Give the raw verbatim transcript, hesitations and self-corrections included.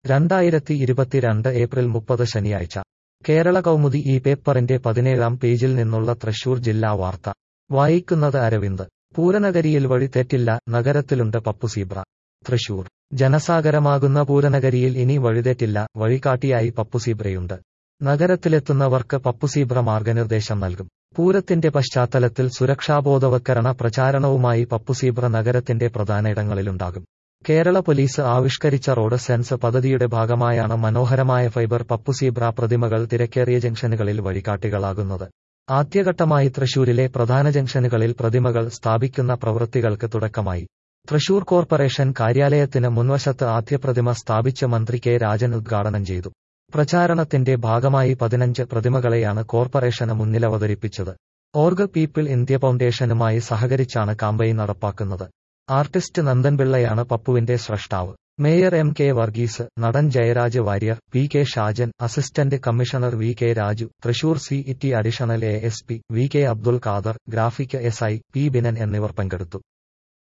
രണ്ടായിരത്തി ഇരുപത്തിരണ്ട് ഏപ്രിൽ മുപ്പത് ശനിയാഴ്ച കേരള കൗമുദി ഈ പേപ്പറിന്റെ പതിനേഴാം പേജിൽ നിന്നുള്ള തൃശൂർ ജില്ലാ വാർത്ത വായിക്കുന്നത് അരവിന്ദ്. പൂരനഗരിയിൽ വഴി തെറ്റില്ല, നഗരത്തിലുണ്ട് പപ്പുസീബ്ര. തൃശൂർ ജനസാഗരമാകുന്ന പൂരനഗരിയിൽ ഇനി വഴിതെറ്റില്ല, വഴികാട്ടിയായി പപ്പുസീബ്രയുണ്ട്. നഗരത്തിലെത്തുന്നവർക്ക് പപ്പുസീബ്ര മാർഗനിർദ്ദേശം നൽകും. പൂരത്തിന്റെ പശ്ചാത്തലത്തിൽ സുരക്ഷാബോധവൽക്കരണ പ്രചാരണവുമായി പപ്പുസീബ്ര നഗരത്തിന്റെ പ്രധാന ഇടങ്ങളിലുണ്ടാകും. കേരള പോലീസ് ആവിഷ്കരിച്ച റോഡ് സെൻസ് പദ്ധതിയുടെ ഭാഗമായാണ് മനോഹരമായ ഫൈബർ പപ്പുസീബ്ര പ്രതിമകൾ തിരക്കേറിയ ജംഗ്ഷനുകളിൽ വഴികാട്ടികളാകുന്നത്. ആദ്യഘട്ടമായി തൃശൂരിലെ പ്രധാന ജംഗ്ഷനുകളിൽ പ്രതിമകൾ സ്ഥാപിക്കുന്ന പ്രവൃത്തികൾക്ക് തുടക്കമായി. തൃശൂർ കോർപ്പറേഷൻ കാര്യാലയത്തിന് മുൻവശത്ത് ആദ്യ പ്രതിമ സ്ഥാപിച്ച് മന്ത്രി കെ രാജൻ ഉദ്ഘാടനം ചെയ്തു. പ്രചാരണത്തിന്റെ ഭാഗമായി പതിനഞ്ച് പ്രതിമകളെയാണ് കോർപ്പറേഷന് മുന്നിലവതരിപ്പിച്ചത്. ഓർഗ് പീപ്പിൾ ഇന്ത്യ ഫൗണ്ടേഷനുമായി സഹകരിച്ചാണ് കാമ്പയിൻ നടപ്പാക്കുന്നത്. ആർട്ടിസ്റ്റ് നന്ദൻപിള്ളയാണ് പപ്പുവിന്റെ സ്രഷ്ടാവ്. മേയർ എം കെ വർഗീസ്, നടൻ Jayaraj Warrier, P K Shajan, assistant commissioner V K Raju, Thrissur C E T additional A S P V K Abdul Khader, graphic S I P Binan എന്നിവർ പങ്കെടുത്തു.